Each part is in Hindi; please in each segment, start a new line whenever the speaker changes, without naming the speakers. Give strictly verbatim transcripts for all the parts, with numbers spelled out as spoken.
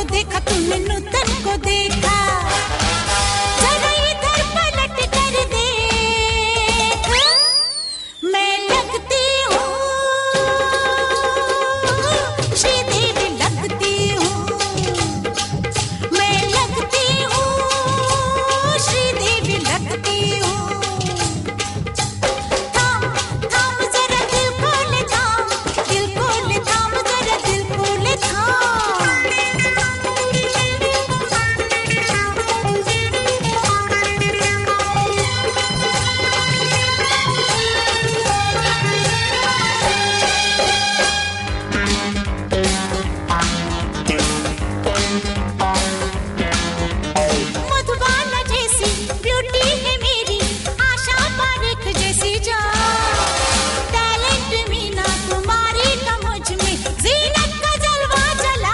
देखा तूने नूतन को देखा, जरा इधर पलट कर देख, मैं लगती हूँ श्रीदेवी लगती हूँ, मैं लगती हूँ श्रीदेवी लगती हूँ। थाम थाम जरा दिल को ले थाम, दिल को ले थाम जरा दिल को ले थाम। मधुबाला जैसी ब्यूटी है मेरी, आशा पारेख जैसी जान, टैलेंट मीना तुम्हारी का मुझ में, जीनत का जलवा जला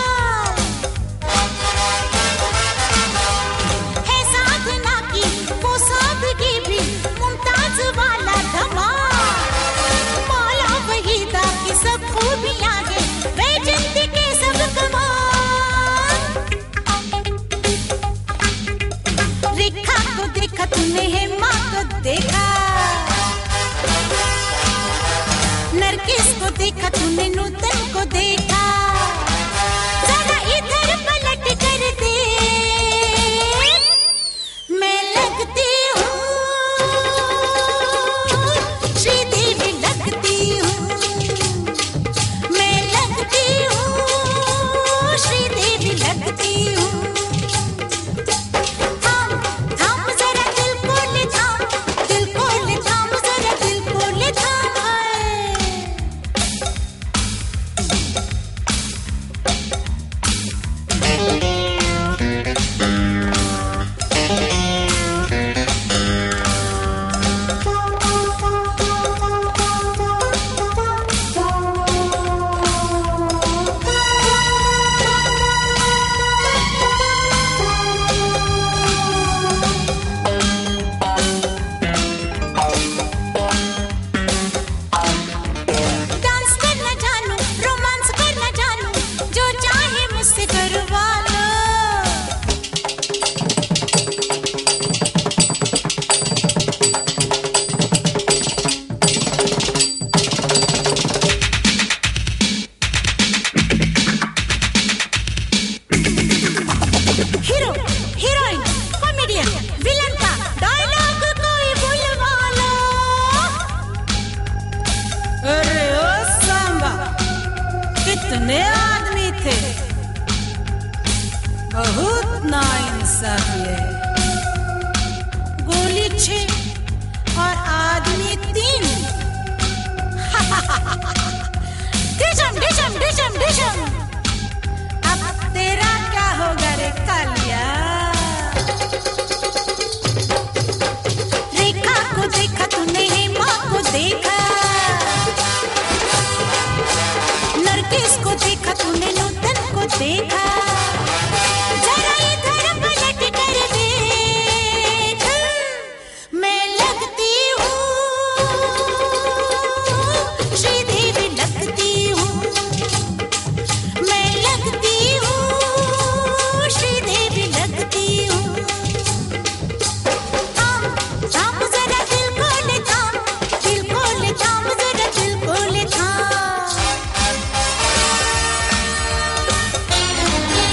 है, साधना की वो सादगी भी मुमताज वाला धमाल, मौला वहीदा की सब खूबियां हैं, बेजंती के सब कमाल। रेखा को देखा तूने, हेमा को देखा, नरगिस को देखा तूने, नूतन को देखा, जरा इधर पलट कर देख, मैं लगती हूँ श्रीदेवी लगती हूँ, मैं लगती हूँ श्रीदेवी लगती हूँ। थाम थाम जरा दिल को ले थाम, दिल को ले थाम जरा दिल को ले थाम है। डांस करना जानू, रोमांस करना जानू, जो चाहे मुझसे करवा लो। हीरो, हीरोइन, कॉमेडियन, विलन का डायलॉग कोई बुलवा लो। अरे ओ सांबा, कितने आदमी थे, बहुत नाइंसाफी है। गोली छह और आदमी तीन। डिशम डिशम डिशम डिशम। अब तेरा क्या होगा रे कालिया? रेखा को देखा तूने, हेमा को देखा, नरगिस को देखा तूने, नूतन को देखा, जरा इधर पलट कर देख, मैं लगती हूँ श्रीदेवी लगती हूँ, मैं लगती हूँ श्रीदेवी लगती हूँ। थाम थाम जरा दिल को ले थाम, दिल को ले थाम जरा दिल को ले थाम।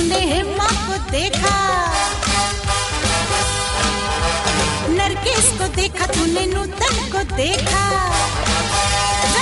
तूने हेमा को देखा, नरगिस को देखा, तूने नूतन को देखा।